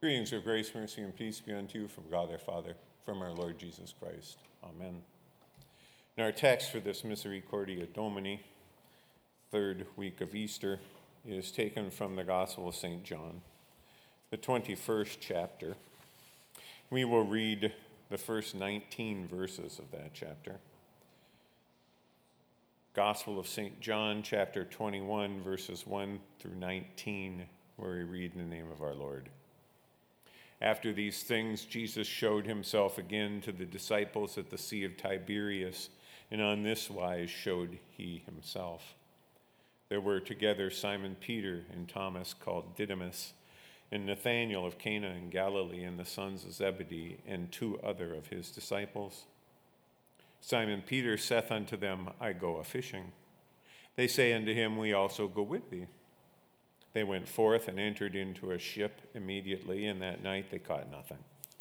Greetings of grace, mercy, and peace be unto you from God our Father, from our Lord Jesus Christ. Amen. And our text for this Misericordia Domini, third week of Easter, is taken from the Gospel of St. John, the 21st chapter. We will read the first 19 verses of that chapter. Gospel of St. John, chapter 21, verses 1 through 19, where we read in the name of our Lord. After these things, Jesus showed himself again to the disciples at the Sea of Tiberias, and on this wise showed he himself. There were together Simon Peter and Thomas called Didymus, and Nathanael of Cana in Galilee, and the sons of Zebedee, and two other of his disciples. Simon Peter saith unto them, I go a-fishing. They say unto him, We also go with thee. They went forth and entered into a ship immediately, and that night they caught nothing.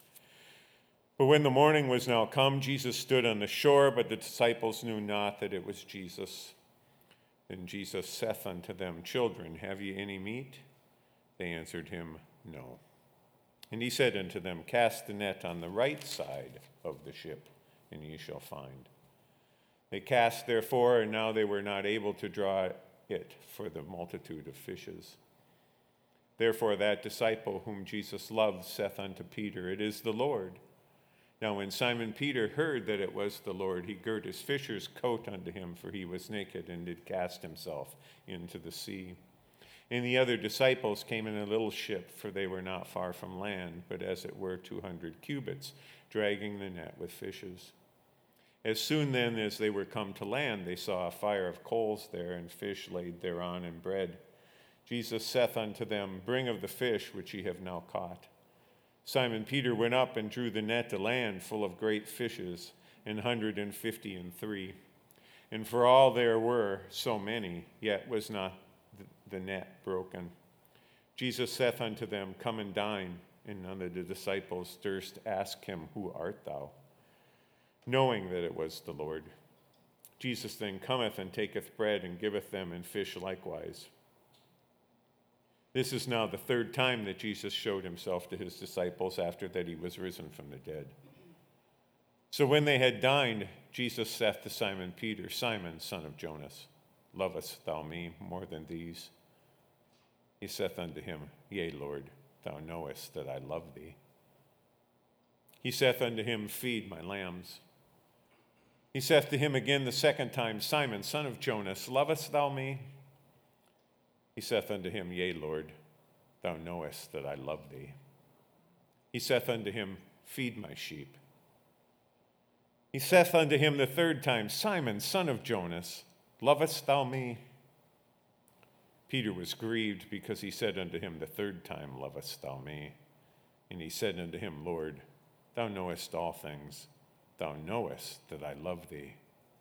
But when the morning was now come, Jesus stood on the shore, but the disciples knew not that it was Jesus. Then Jesus saith unto them, Children, have ye any meat? They answered him, No. And he said unto them, Cast the net on the right side of the ship, and ye shall find. They cast therefore, and now they were not able to draw it for the multitude of fishes. Therefore that disciple whom Jesus loved saith unto Peter, It is the Lord. Now when Simon Peter heard that it was the Lord, he girt his fisher's coat unto him, for he was naked, and did cast himself into the sea. And the other disciples came in a little ship, for they were not far from land, but as it were 200 cubits, dragging the net with fishes. As soon then as they were come to land, they saw a fire of coals there, and fish laid thereon, and bread. Jesus saith unto them, Bring of the fish which ye have now caught. Simon Peter went up and drew the net to land, full of great fishes, 153. And for all there were so many, yet was not the net broken. Jesus saith unto them, Come and dine. And none of the disciples durst ask him, Who art thou? Knowing that it was the Lord. Jesus then cometh and taketh bread and giveth them, and fish likewise. This is now the third time that Jesus showed himself to his disciples after that he was risen from the dead. So when they had dined, Jesus saith to Simon Peter, Simon, son of Jonas, lovest thou me more than these? He saith unto him, Yea, Lord, thou knowest that I love thee. He saith unto him, Feed my lambs. He saith to him again the second time, Simon, son of Jonas, lovest thou me? He saith unto him, Yea, Lord, thou knowest that I love thee. He saith unto him, Feed my sheep. He saith unto him the third time, Simon, son of Jonas, lovest thou me? Peter was grieved because he said unto him the third time, Lovest thou me? And he said unto him, Lord, thou knowest all things. Thou knowest that I love thee.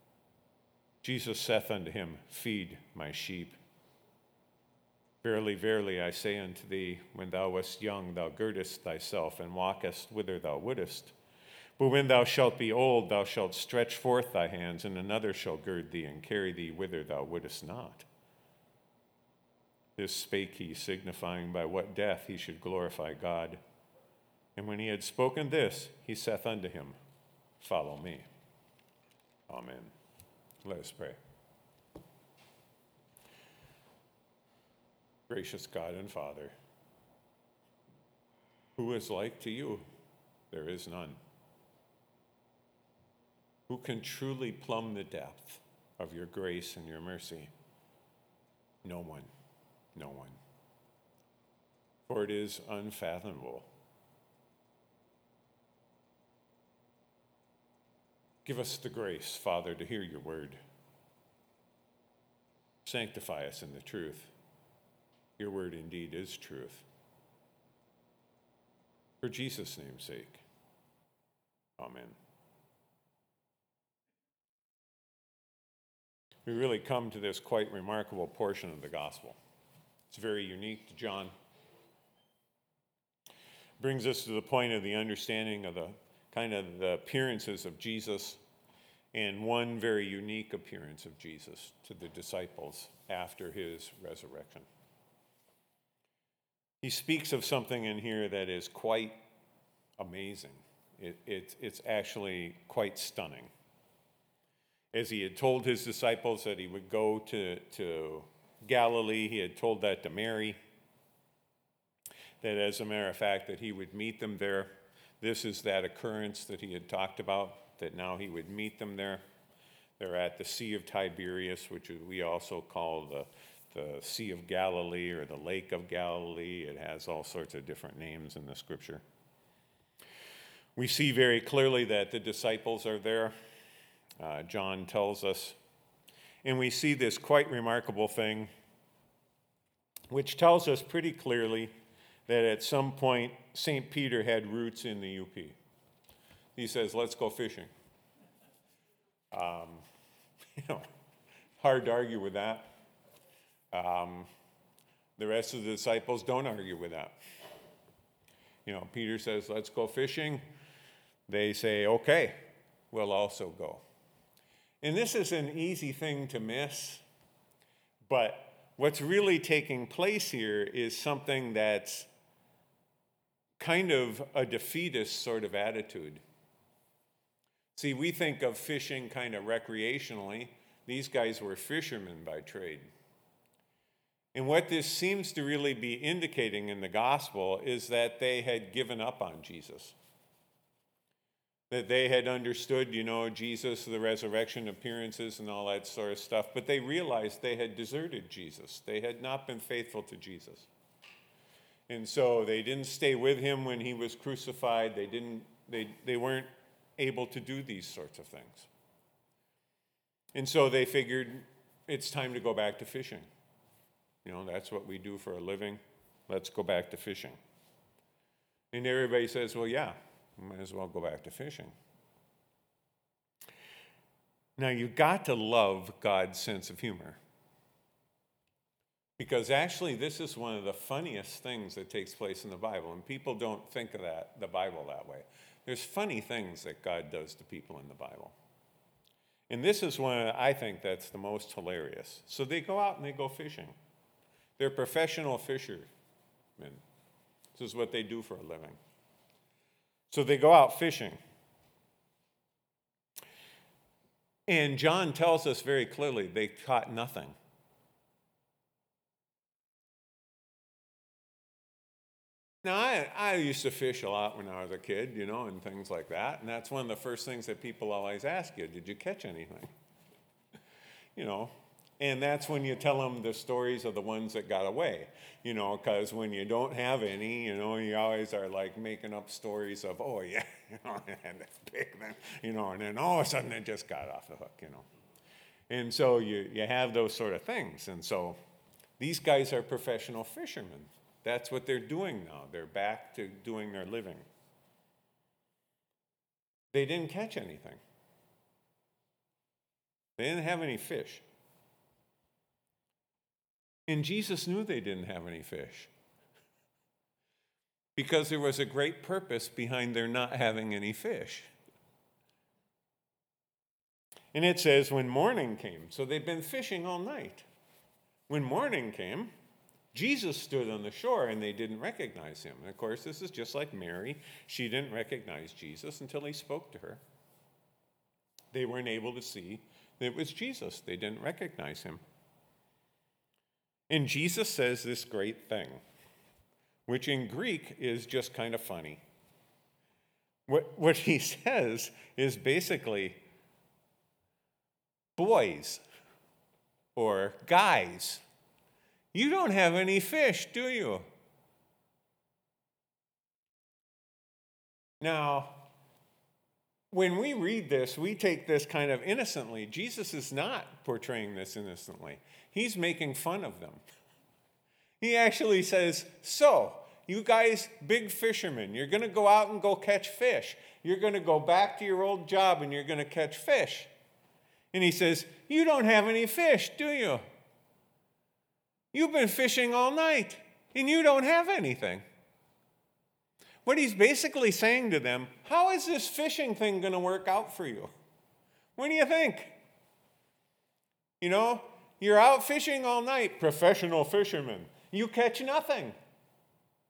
Jesus saith unto him, Feed my sheep. Verily, verily, I say unto thee, when thou wast young, thou girdest thyself, and walkest whither thou wouldest. But when thou shalt be old, thou shalt stretch forth thy hands, and another shall gird thee, and carry thee whither thou wouldest not. This spake he, signifying by what death he should glorify God. And when he had spoken this, he saith unto him, Follow me. Amen. Let us pray. Gracious God and Father, who is like to you? There is none. Who can truly plumb the depth of your grace and your mercy? No one, no one. For it is unfathomable. Give us the grace, Father, to hear your word. Sanctify us in the truth. Your word indeed is truth. For Jesus' name's sake. Amen. We really come to this quite remarkable portion of the gospel. It's very unique to John. Brings us to the point of the understanding of the appearances of Jesus, and one very unique appearance of Jesus to the disciples after his resurrection. He speaks of something in here that is quite amazing. It's actually quite stunning. As he had told his disciples that he would go to Galilee, he had told that to Mary, that as a matter of fact, that he would meet them there. This is that occurrence that he had talked about, that now he would meet them there. They're at the Sea of Tiberias, which we also call the Sea of Galilee or the Lake of Galilee. It has all sorts of different names in the scripture. We see very clearly that the disciples are there. John tells us. And we see this quite remarkable thing, which tells us pretty clearly that at some point St. Peter had roots in the UP. He says, let's go fishing. Hard to argue with that. The rest of the disciples don't argue with that. Peter says, let's go fishing. They say, okay, we'll also go. And this is an easy thing to miss, but what's really taking place here is something that's kind of a defeatist sort of attitude. See, we think of fishing kind of recreationally. These guys were fishermen by trade. And what this seems to really be indicating in the gospel is that they had given up on Jesus. That they had understood, Jesus, the resurrection appearances and all that sort of stuff, but they realized they had deserted Jesus. They had not been faithful to Jesus. And so they didn't stay with him when he was crucified. They weren't able to do these sorts of things. And so they figured it's time to go back to fishing. That's what we do for a living. Let's go back to fishing. And everybody says, well, yeah, might as well go back to fishing. Now, you've got to love God's sense of humor. Because actually, this is one of the funniest things that takes place in the Bible. And people don't think of the Bible that way. There's funny things that God does to people in the Bible. And this is one, I think, that's the most hilarious. So they go out and they go fishing. They're professional fishermen. This is what they do for a living. So they go out fishing. And John tells us very clearly they caught nothing. Now, I used to fish a lot when I was a kid, and things like that. And that's one of the first things that people always ask you, did you catch anything? And that's when you tell them the stories of the ones that got away, because when you don't have any, you always are like making up stories of, oh, yeah, and it's big, and then all of a sudden it just got off the hook, And so you have those sort of things. And so these guys are professional fishermen. That's what they're doing now. They're back to doing their living. They didn't catch anything. They didn't have any fish. And Jesus knew they didn't have any fish. Because there was a great purpose behind their not having any fish. And it says when morning came, so they've been fishing all night. When morning came, Jesus stood on the shore and they didn't recognize him. And of course, this is just like Mary. She didn't recognize Jesus until he spoke to her. They weren't able to see that it was Jesus. They didn't recognize him. And Jesus says this great thing, which in Greek is just kind of funny. What he says is basically, boys or guys, you don't have any fish, do you? Now, when we read this, we take this kind of innocently. Jesus is not portraying this innocently. He's making fun of them. He actually says, so, you guys, big fishermen, you're going to go out and go catch fish. You're going to go back to your old job and you're going to catch fish. And he says, you don't have any fish, do you? You've been fishing all night and you don't have anything. What he's basically saying to them, how is this fishing thing going to work out for you? What do you think? You're out fishing all night, professional fishermen. You catch nothing.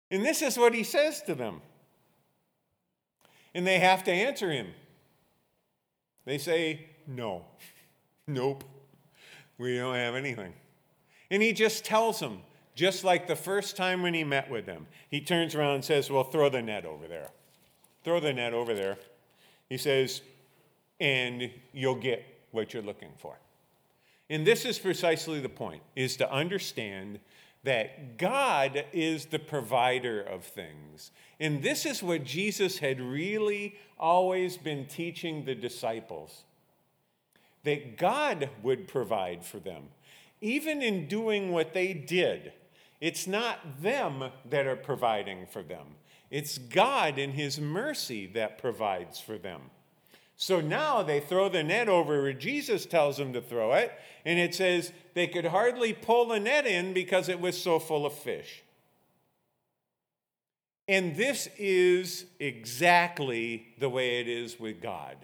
And this is what he says to them. And they have to answer him. They say, no, nope, we don't have anything. And he just tells them, just like the first time when he met with them. He turns around and says, well, throw the net over there. Throw the net over there. He says, and you'll get what you're looking for. And this is precisely the point, is to understand that God is the provider of things. And this is what Jesus had really always been teaching the disciples, that God would provide for them. Even in doing what they did, it's not them that are providing for them. It's God in his mercy that provides for them. So now they throw the net over where Jesus tells them to throw it, and it says they could hardly pull the net in because it was so full of fish. And this is exactly the way it is with God.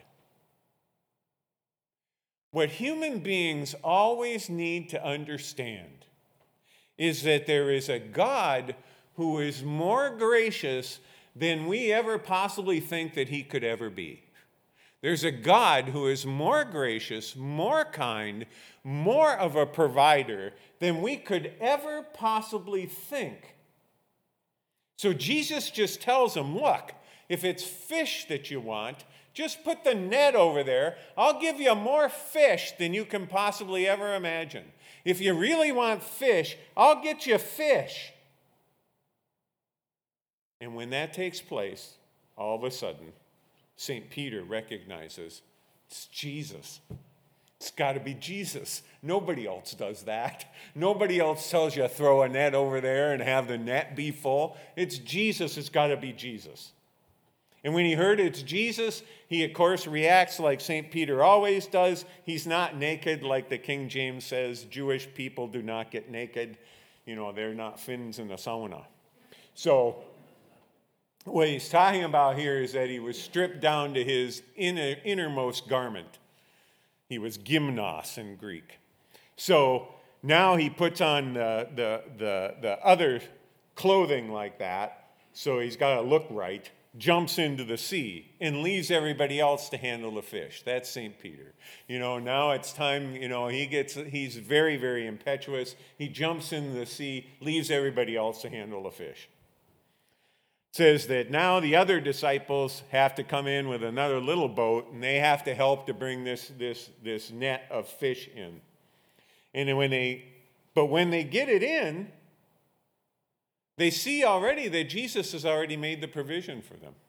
What human beings always need to understand is that there is a God who is more gracious than we ever possibly think that he could ever be. There's a God who is more gracious, more kind, more of a provider than we could ever possibly think. So Jesus just tells them, look, if it's fish that you want, just put the net over there. I'll give you more fish than you can possibly ever imagine. If you really want fish, I'll get you fish. And when that takes place, all of a sudden, St. Peter recognizes it's Jesus. It's got to be Jesus. Nobody else does that. Nobody else tells you throw a net over there and have the net be full. It's Jesus. It's got to be Jesus. And when he heard it's Jesus, he, of course, reacts like St. Peter always does. He's not naked like the King James says. Jewish people do not get naked. You know, they're not Finns in the sauna. So what he's talking about here is that he was stripped down to his innermost garment. He was gymnos in Greek. So now he puts on the other clothing like that, so he's got to look right, jumps into the sea, and leaves everybody else to handle the fish. That's St. Peter. You know, now it's time, you know, he's very, very impetuous. He jumps into the sea, leaves everybody else to handle the fish. Says that now the other disciples have to come in with another little boat, and they have to help to bring this net of fish in. And then when they get it in, they see already that Jesus has already made the provision for them.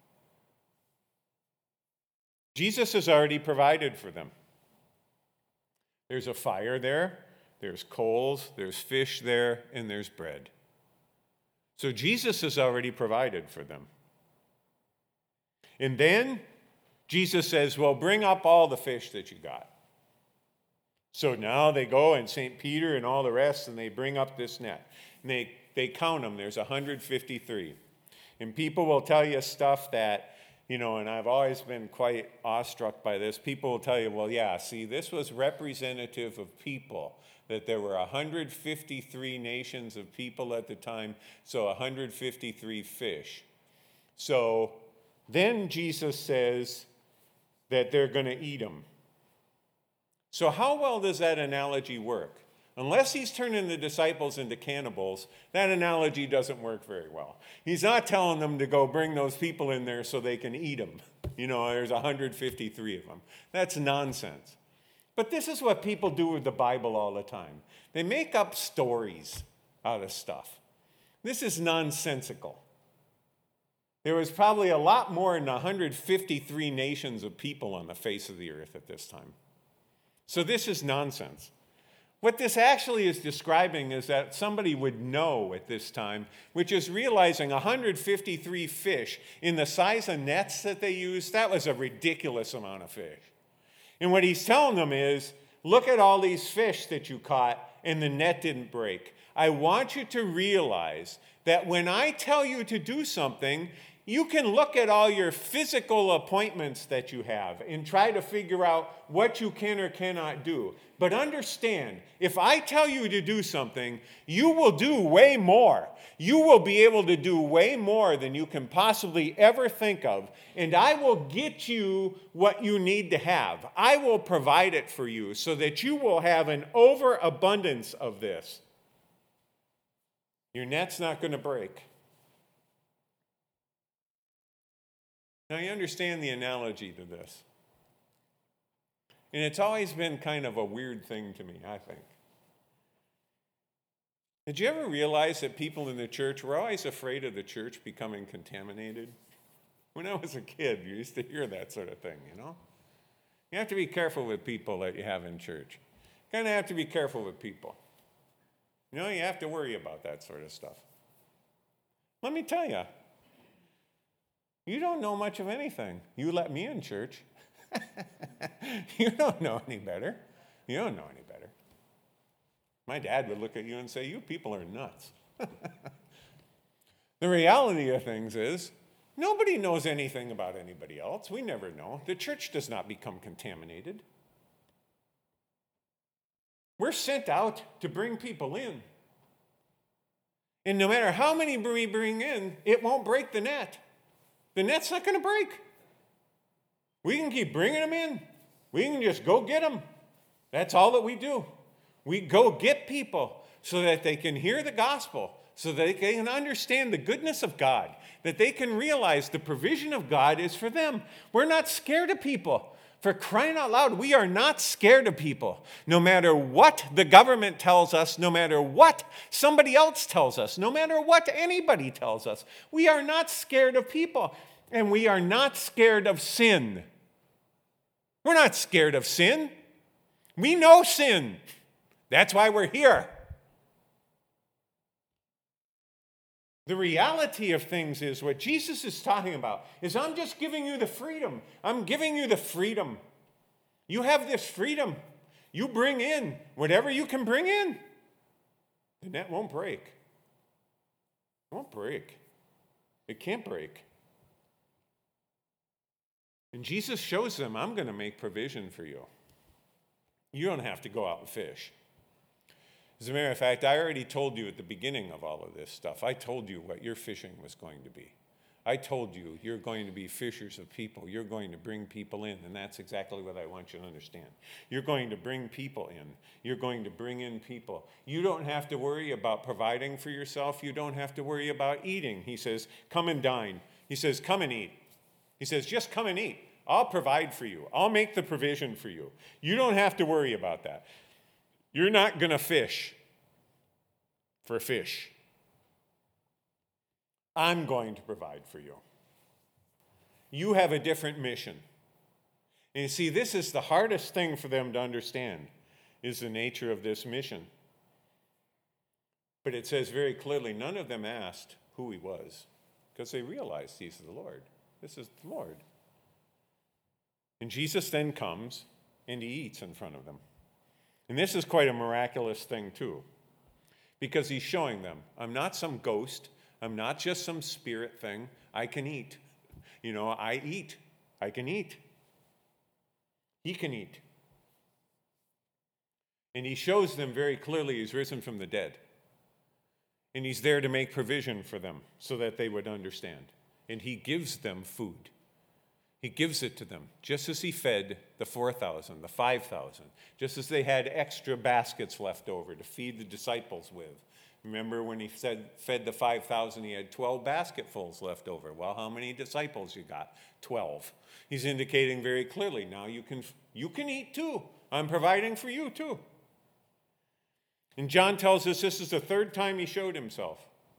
Jesus has already provided for them. There's a fire there, there's coals, there's fish there, and there's bread. So Jesus has already provided for them. And then Jesus says, well, bring up all the fish that you got. So now they go, and St. Peter and all the rest, and they bring up this net. And they count them. There's 153. And people will tell you stuff that, you know, and I've always been quite awestruck by this. People will tell you, well, yeah, see, this was representative of people, that there were 153 nations of people at the time, so 153 fish. So then Jesus says that they're going to eat them. So how well does that analogy work? Unless he's turning the disciples into cannibals, that analogy doesn't work very well. He's not telling them to go bring those people in there so they can eat them. You know, there's 153 of them. That's nonsense. But this is what people do with the Bible all the time. They make up stories out of stuff. This is nonsensical. There was probably a lot more than 153 nations of people on the face of the earth at this time. So this is nonsense. What this actually is describing is that somebody would know at this time, which is realizing 153 fish in the size of nets that they used, that was a ridiculous amount of fish. And what he's telling them is, look at all these fish that you caught and the net didn't break. I want you to realize that when I tell you to do something, You can look at all your physical appointments that you have and try to figure out what you can or cannot do. But understand, if I tell you to do something, you will do way more. You will be able to do way more than you can possibly ever think of. And I will get you what you need to have. I will provide it for you so that you will have an overabundance of this. Your net's not going to break. Now, you understand the analogy to this. And it's always been kind of a weird thing to me, I think. Did you ever realize that people in the church were always afraid of the church becoming contaminated? When I was a kid, you used to hear that sort of thing, you know? You have to be careful with people that you have in church. You kind of have to be careful with people. You know, you have to worry about that sort of stuff. Let me tell you, you don't know much of anything. You let me in church. You don't know any better. You don't know any better. My dad would look at you and say, you people are nuts. The reality of things is, nobody knows anything about anybody else. We never know. The church does not become contaminated. We're sent out to bring people in. And no matter how many we bring in, it won't break the net. The net's not going to break. We can keep bringing them in. We can just go get them. That's all that we do. We go get people so that they can hear the gospel, so that they can understand the goodness of God, that they can realize the provision of God is for them. We're not scared of people. For crying out loud, we are not scared of people. No matter what the government tells us, no matter what somebody else tells us, no matter what anybody tells us, we are not scared of people. And we are not scared of sin. We're not scared of sin. We know sin. That's why we're here. The reality of things is what Jesus is talking about is I'm just giving you the freedom. I'm giving you the freedom. You have this freedom. You bring in whatever you can bring in. The net won't break. It won't break. It can't break. And Jesus shows them, I'm going to make provision for you. You don't have to go out and fish. As a matter of fact, I already told you at the beginning of all of this stuff. I told you what your fishing was going to be. I told you you're going to be fishers of people. You're going to bring people in, and that's exactly what I want you to understand. You're going to bring people in. You're going to bring in people. You don't have to worry about providing for yourself. You don't have to worry about eating. He says, come and dine. He says, come and eat. He says, just come and eat. I'll provide for you. I'll make the provision for you. You don't have to worry about that. You're not going to fish for fish. I'm going to provide for you. You have a different mission. And you see, this is the hardest thing for them to understand, is the nature of this mission. But it says very clearly, none of them asked who he was, because they realized he's the Lord. This is the Lord. And Jesus then comes and he eats in front of them. And this is quite a miraculous thing too, because he's showing them, I'm not some ghost. I'm not just some spirit thing. I can eat. You know, I eat. I can eat. He can eat. And he shows them very clearly he's risen from the dead. And he's there to make provision for them so that they would understand. And he gives them food. He gives it to them, just as he fed the 4,000, the 5,000, just as they had extra baskets left over to feed the disciples with. Remember when he fed the 5,000, he had 12 basketfuls left over. Well, how many disciples you got? 12. He's indicating very clearly, now you can eat too. I'm providing for you too. And John tells us this is the third time he showed himself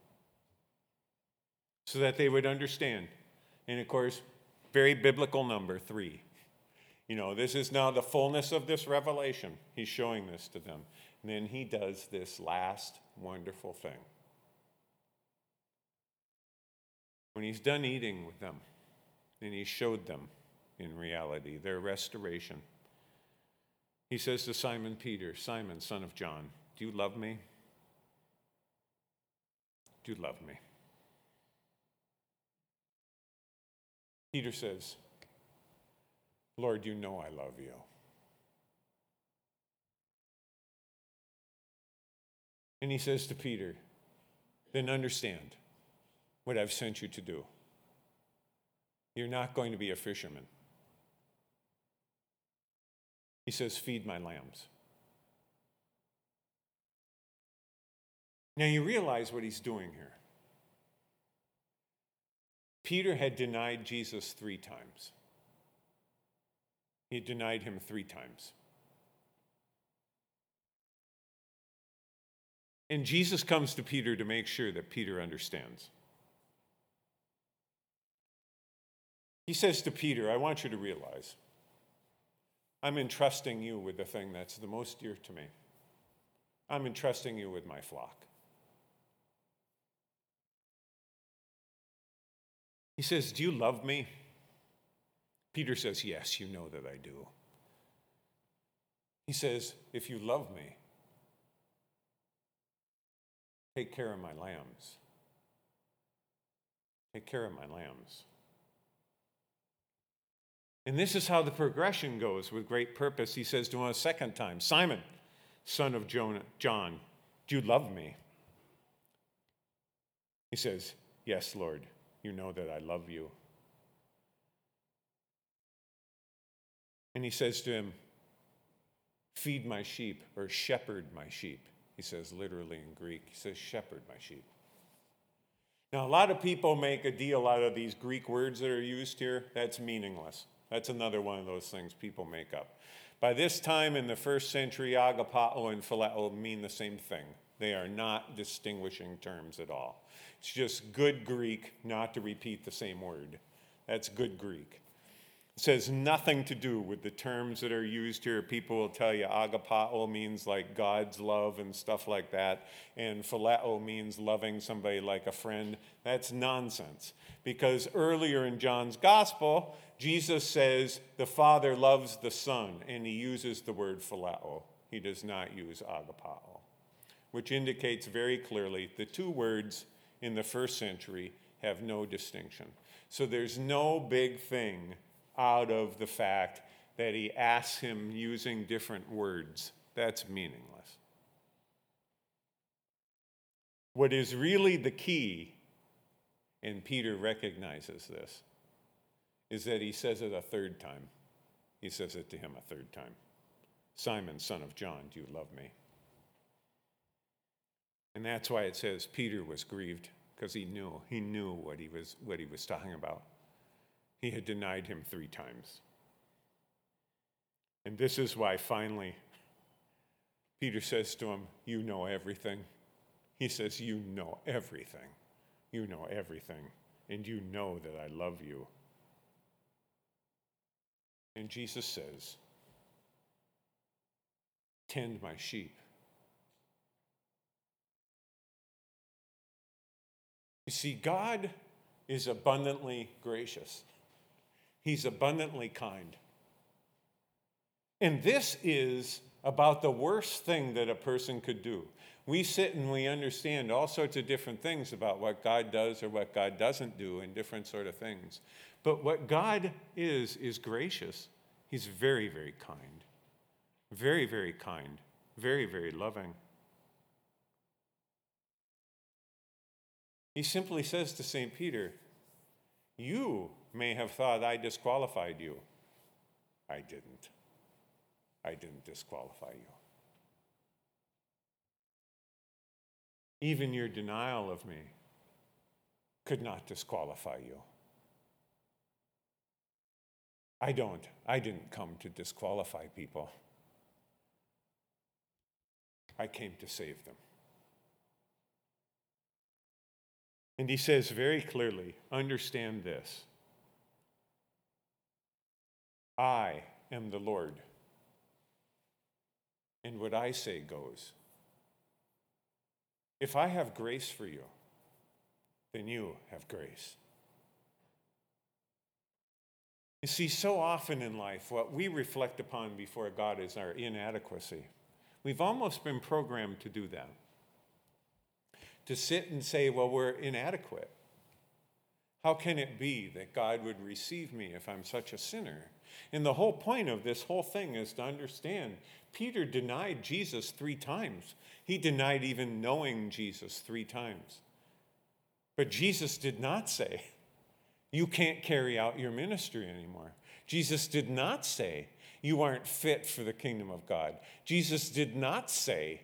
so that they would understand. And of course, very biblical number, 3. You know, this is now the fullness of this revelation. He's showing this to them. And then he does this last wonderful thing. When he's done eating with them, and he showed them, in reality, their restoration, he says to Simon Peter, Simon, son of John, do you love me? Do you love me? Peter says, Lord, you know I love you. And he says to Peter, then understand what I've sent you to do. You're not going to be a fisherman. He says, feed my lambs. Now you realize what he's doing here. Peter had denied Jesus 3 times. He denied him 3 times. And Jesus comes to Peter to make sure that Peter understands. He says to Peter, I want you to realize, I'm entrusting you with the thing that's the most dear to me. I'm entrusting you with my flock. He says, do you love me? Peter says, yes, you know that I do. He says, if you love me, take care of my lambs. Take care of my lambs. And this is how the progression goes with great purpose. He says to him a second time, Simon, son of John, do you love me? He says, yes, Lord, you know that I love you. And he says to him, feed my sheep, or shepherd my sheep. He says literally in Greek, he says shepherd my sheep. Now, a lot of people make a deal out of these Greek words that are used here. That's meaningless. That's another one of those things people make up. By this time in the first century, agapao and phileo mean the same thing. They are not distinguishing terms at all. It's just good Greek not to repeat the same word. That's good Greek. It says nothing to do with the terms that are used here. People will tell you agapao means like God's love and stuff like that, and phileo means loving somebody like a friend. That's nonsense, because earlier in John's gospel, Jesus says the Father loves the Son, and he uses the word phileo. He does not use agapao, which indicates very clearly the 2 words in the first century have no distinction. So there's no big thing out of the fact that he asks him using different words. That's meaningless. What is really the key, and Peter recognizes this, is that he says it a 3rd time. He says it to him a 3rd time. Simon, son of John, do you love me? And that's why it says Peter was grieved, because he knew what he was talking about. He had denied him 3 times. And this is why finally Peter says to him, you know everything. He says, you know everything. You know everything. And you know that I love you. And Jesus says, tend my sheep. You see, God is abundantly gracious. He's abundantly kind. And this is about the worst thing that a person could do. We sit and we understand all sorts of different things about what God does or what God doesn't do and different sort of things. But what God is gracious. He's very, very kind. Very, very kind. Very, very loving. He simply says to St. Peter, you may have thought I disqualified you. I didn't. I didn't disqualify you. Even your denial of me could not disqualify you. I didn't come to disqualify people. I came to save them. And he says very clearly, understand this. I am the Lord, and what I say goes. If I have grace for you, then you have grace. You see, so often in life, what we reflect upon before God is our inadequacy. We've almost been programmed to do that. To sit and say, well, we're inadequate. How can it be that God would receive me if I'm such a sinner? And the whole point of this whole thing is to understand Peter denied Jesus 3 times. He denied even knowing Jesus 3 times. But Jesus did not say, you can't carry out your ministry anymore. Jesus did not say, you aren't fit for the kingdom of God. Jesus did not say,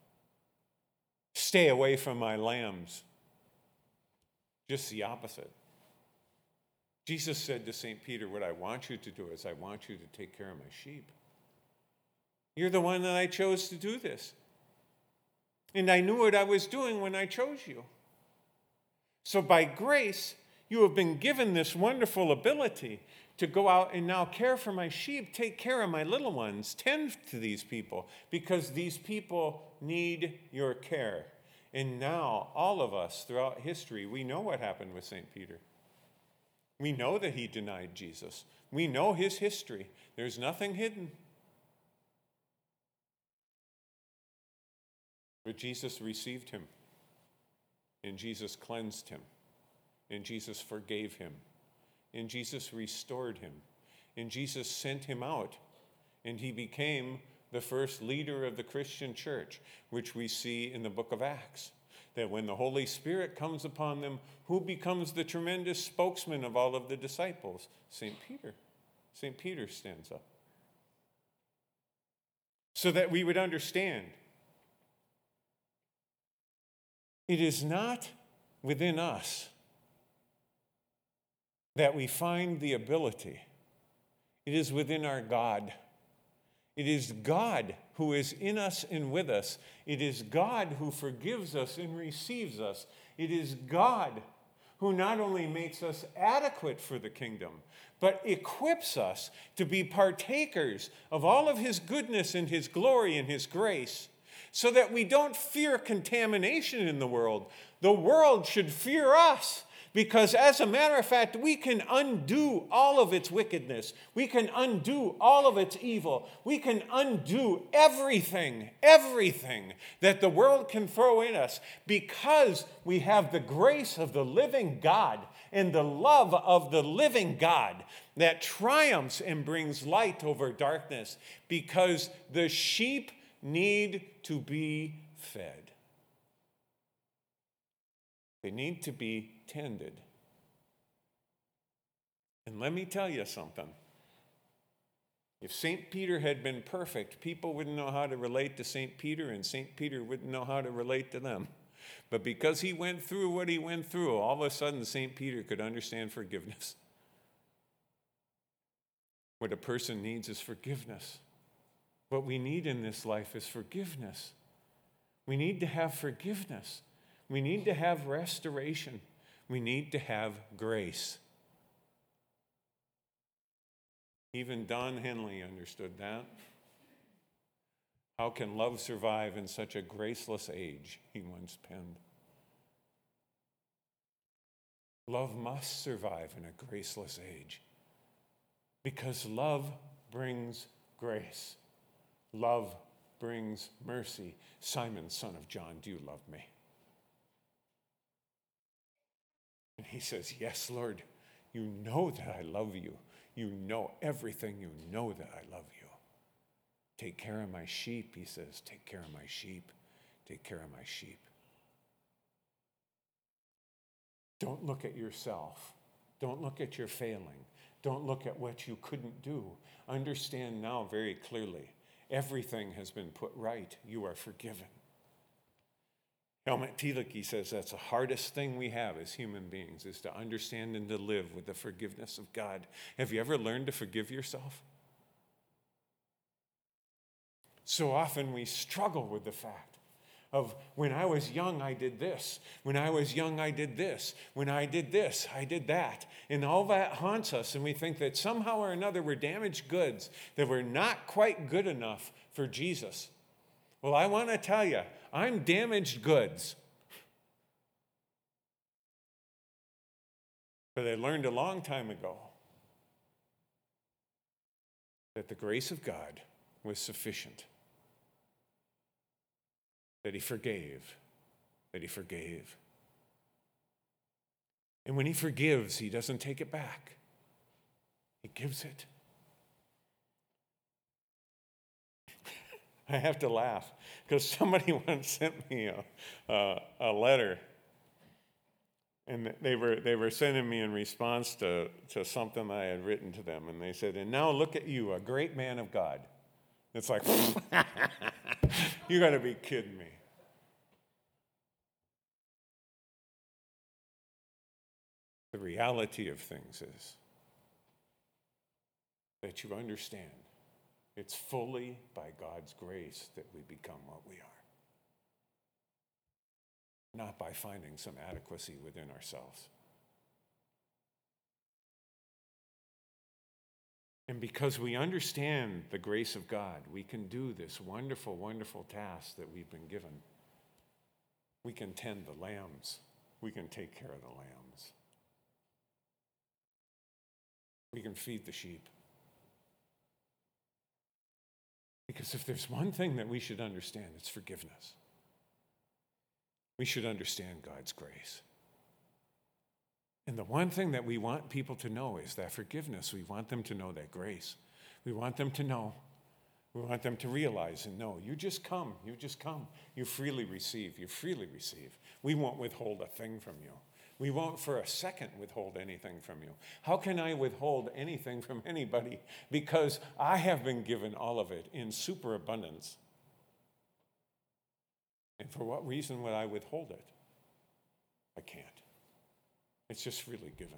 stay away from my lambs. Just the opposite. Jesus said to St. Peter, what I want you to do is I want you to take care of my sheep. You're the one that I chose to do this. And I knew what I was doing when I chose you. So by grace, you have been given this wonderful ability to go out and now care for my sheep, take care of my little ones, tend to these people, because these people need your care. And now, all of us throughout history, we know what happened with St. Peter. We know that he denied Jesus. We know his history. There's nothing hidden. But Jesus received him, and Jesus cleansed him, and Jesus forgave him, and Jesus restored him, and Jesus sent him out, and he became the first leader of the Christian church, which we see in the book of Acts. That when the Holy Spirit comes upon them, who becomes the tremendous spokesman of all of the disciples? St. Peter. St. Peter stands up. So that we would understand, it is not within us that we find the ability. It is within our God. It is God who is in us and with us. It is God who forgives us and receives us. It is God who not only makes us adequate for the kingdom, but equips us to be partakers of all of his goodness and his glory and his grace, so that we don't fear contamination in the world. The world should fear us. Because as a matter of fact, we can undo all of its wickedness. We can undo all of its evil. We can undo everything that the world can throw in us, because we have the grace of the living God and the love of the living God that triumphs and brings light over darkness, because the sheep need to be fed. They need to be tended. And let me tell you something. If St. Peter had been perfect, people wouldn't know how to relate to St. Peter, and St. Peter wouldn't know how to relate to them. But because he went through what he went through, all of a sudden St. Peter could understand forgiveness. What a person needs is forgiveness. What we need in this life is forgiveness. We need to have forgiveness. We need to have restoration. We need to have grace. Even Don Henley understood that. How can love survive in such a graceless age? He once penned. Love must survive in a graceless age, because love brings grace. Love brings mercy. Simon, son of John, do you love me? And he says, yes, Lord, you know that I love you. You know everything. You know that I love you. Take care of my sheep, he says. Take care of my sheep. Take care of my sheep. Don't look at yourself. Don't look at your failing. Don't look at what you couldn't do. Understand now very clearly, everything has been put right. You are forgiven. Helmut Thielicke says that's the hardest thing we have as human beings, is to understand and to live with the forgiveness of God. Have you ever learned to forgive yourself? So often we struggle with the fact of, when I was young, I did this. When I was young, I did this. When I did this, I did that. And all that haunts us, and we think that somehow or another we're damaged goods, that we're not quite good enough for Jesus. Well, I want to tell you, I'm damaged goods. But I learned a long time ago that the grace of God was sufficient. That he forgave. That he forgave. And when he forgives, he doesn't take it back. He gives it. I have to laugh because somebody once sent me a letter, and they were sending me in response to something I had written to them, and they said, "And now look at you, a great man of God." It's like, you got to be kidding me. The reality of things is that you understand it's fully by God's grace that we become what we are, not by finding some adequacy within ourselves. And because we understand the grace of God, we can do this wonderful, wonderful task that we've been given. We can tend the lambs. We can take care of the lambs. We can feed the sheep. Because if there's one thing that we should understand, it's forgiveness. We should understand God's grace. And the one thing that we want people to know is that forgiveness. We want them to know that grace. We want them to know. We want them to realize and know, you just come. You freely receive. You freely receive. We won't withhold a thing from you. We won't for a second withhold anything from you. How can I withhold anything from anybody? Because I have been given all of it in superabundance. And for what reason would I withhold it? I can't. It's just freely given.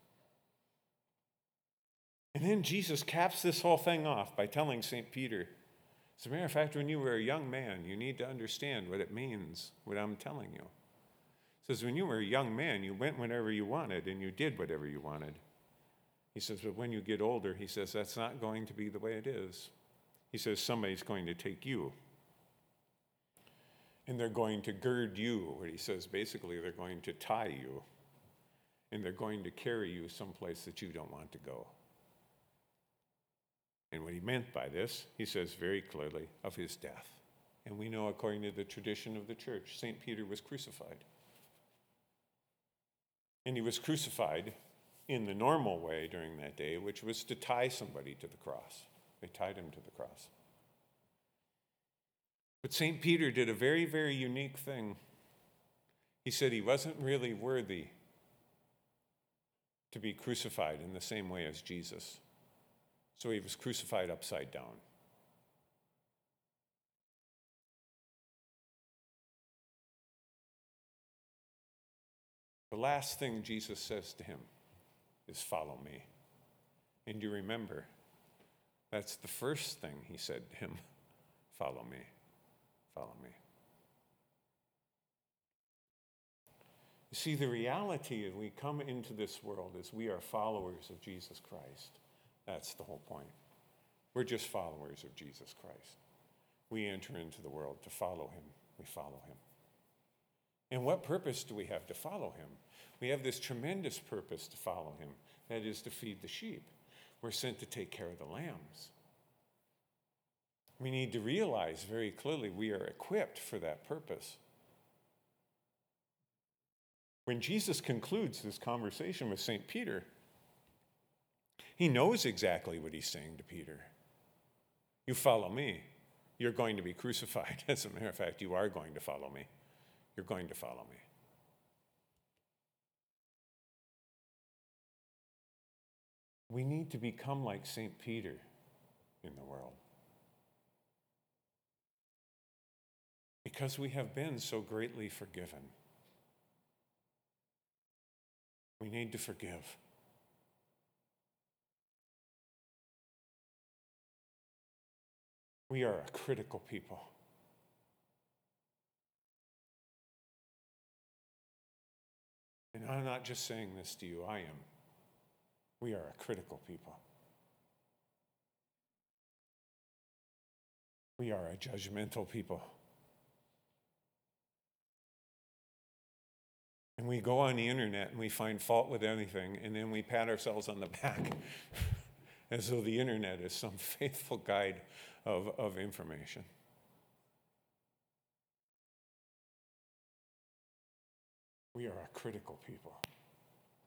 And then Jesus caps this whole thing off by telling St. Peter, as a matter of fact, when you were a young man, you need to understand what it means, what I'm telling you. It says, when you were a young man, you went whenever you wanted and you did whatever you wanted. He says, but when you get older, he says, that's not going to be the way it is. He says, somebody's going to take you. And they're going to gird you, or he says, basically, they're going to tie you. And they're going to carry you someplace that you don't want to go. And what he meant by this, he says very clearly, of his death. And we know, according to the tradition of the church, St. Peter was crucified. And he was crucified in the normal way during that day, which was to tie somebody to the cross. They tied him to the cross. But St. Peter did a very, very unique thing. He said he wasn't really worthy to be crucified in the same way as Jesus. So he was crucified upside down. The last thing Jesus says to him is, follow me. And you remember, that's the first thing he said to him, follow me, follow me. You see, the reality as we come into this world is we are followers of Jesus Christ. That's the whole point. We're just followers of Jesus Christ. We enter into the world to follow him. We follow him. And what purpose do we have to follow him? We have this tremendous purpose to follow him. That is to feed the sheep. We're sent to take care of the lambs. We need to realize very clearly we are equipped for that purpose. When Jesus concludes this conversation with St. Peter, he knows exactly what he's saying to Peter. You follow me, you're going to be crucified. As a matter of fact, you are going to follow me. You're going to follow me. We need to become like St. Peter in the world. Because we have been so greatly forgiven. We need to forgive. We are a critical people. And I'm not just saying this to you, I am. We are a critical people. We are a judgmental people. And we go on the internet and we find fault with anything, and then we pat ourselves on the back as though the internet is some faithful guide of information. We are a critical people.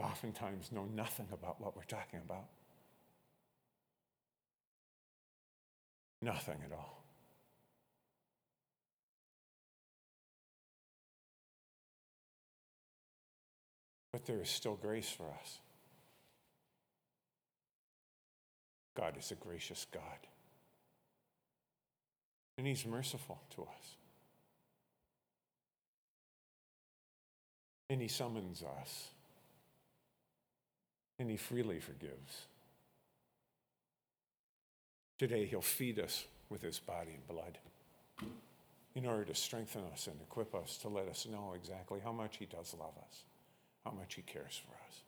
oftentimes know nothing about what we're talking about. Nothing at all. But there is still grace for us. God is a gracious God. And he's merciful to us. And he summons us. And he freely forgives. Today he'll feed us with his body and blood in order to strengthen us and equip us to let us know exactly how much he does love us, how much he cares for us.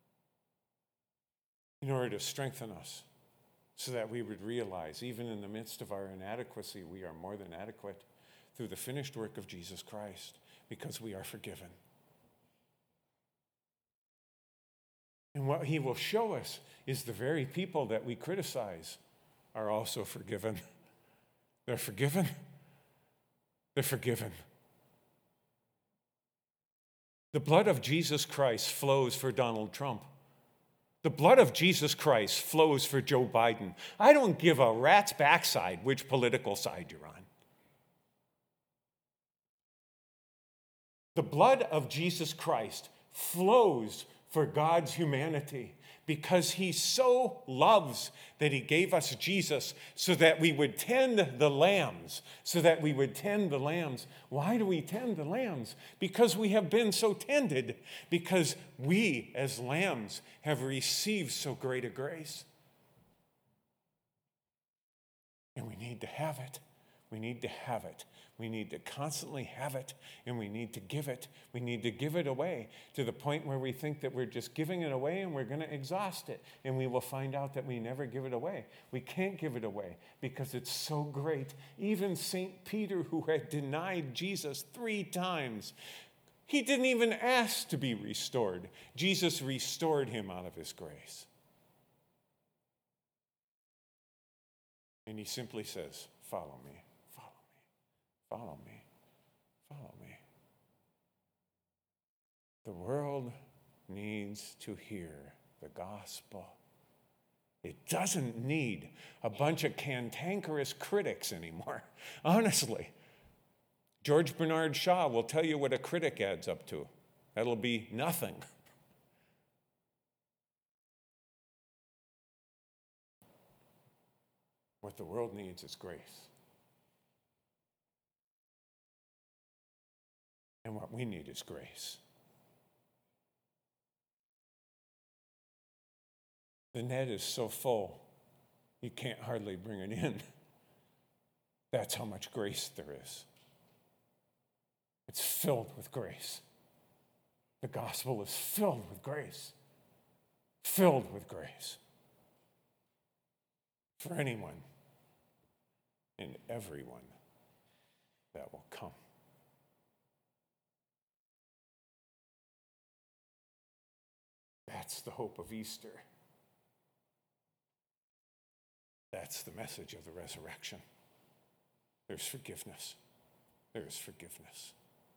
In order to strengthen us so that we would realize, even in the midst of our inadequacy, we are more than adequate through the finished work of Jesus Christ because we are forgiven. And what he will show us is the very people that we criticize are also forgiven. They're forgiven. They're forgiven. The blood of Jesus Christ flows for Donald Trump. The blood of Jesus Christ flows for Joe Biden. I don't give a rat's backside which political side you're on. The blood of Jesus Christ flows for God's humanity because he so loves that he gave us Jesus so that we would tend the lambs, Why do we tend the lambs? Because we have been so tended, because we as lambs have received so great a grace. And we need to have it. We need to have it. We need to constantly have it, and we need to give it. We need to give it away to the point where we think that we're just giving it away and we're going to exhaust it, and we will find out that we never give it away. We can't give it away because it's so great. Even St. Peter, who had denied Jesus 3 times, he didn't even ask to be restored. Jesus restored him out of his grace. And he simply says, "Follow me. Follow me, follow me." The world needs to hear the gospel. It doesn't need a bunch of cantankerous critics anymore. Honestly, George Bernard Shaw will tell you what a critic adds up to. That'll be nothing. What the world needs is grace. And what we need is grace. The net is so full, you can't hardly bring it in. That's how much grace there is. It's filled with grace. The gospel is filled with grace. Filled with grace. For anyone and everyone that will come. That's the hope of Easter. That's the message of the resurrection. There's forgiveness. There's forgiveness.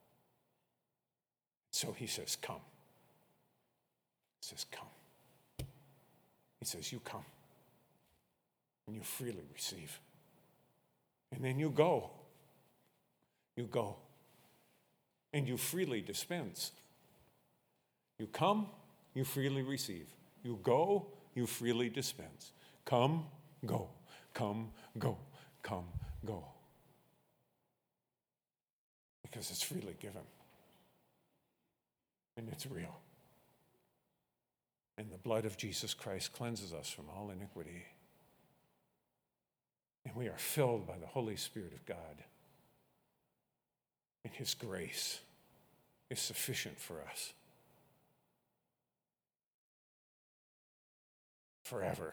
So he says, come. He says, come. He says, you come. And you freely receive. And then you go. You go. And you freely dispense. You come, you freely receive. You go, you freely dispense. Come, go. Come, go. Come, go. Because it's freely given. And it's real. And the blood of Jesus Christ cleanses us from all iniquity. And we are filled by the Holy Spirit of God. And his grace is sufficient for us. Forever.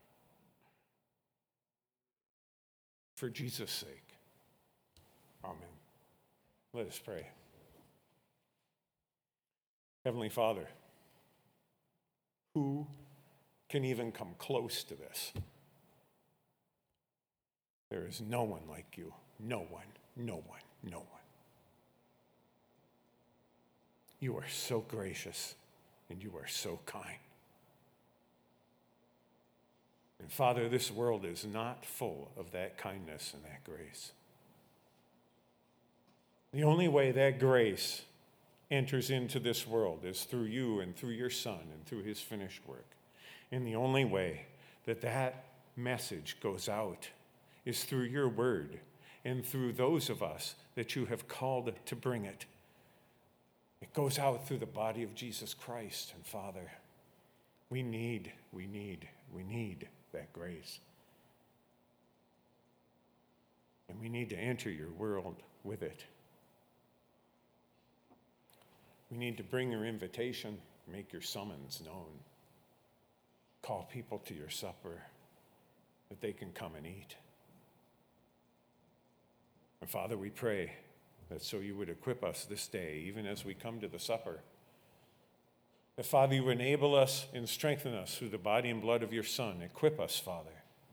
For Jesus' sake. Amen. Let us pray. Heavenly Father, who can even come close to this? There is no one like you. No one, no one, no one. You are so gracious. and you are so kind. And Father, this world is not full of that kindness and that grace. The only way that grace enters into this world is through you and through your Son and through his finished work. And the only way that that message goes out is through your word and through those of us that you have called to bring it. It goes out through the body of Jesus Christ. And Father, we need that grace. And we need to enter your world with it. We need to bring your invitation, make your summons known. Call people to your supper that they can come and eat. And Father, we pray that so you would equip us this day, even as we come to the supper, that, Father, you enable us and strengthen us through the body and blood of your Son. Equip us, Father,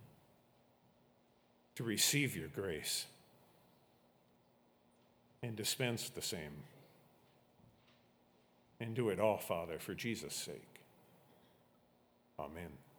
to receive your grace and dispense the same. And do it all, Father, for Jesus' sake. Amen.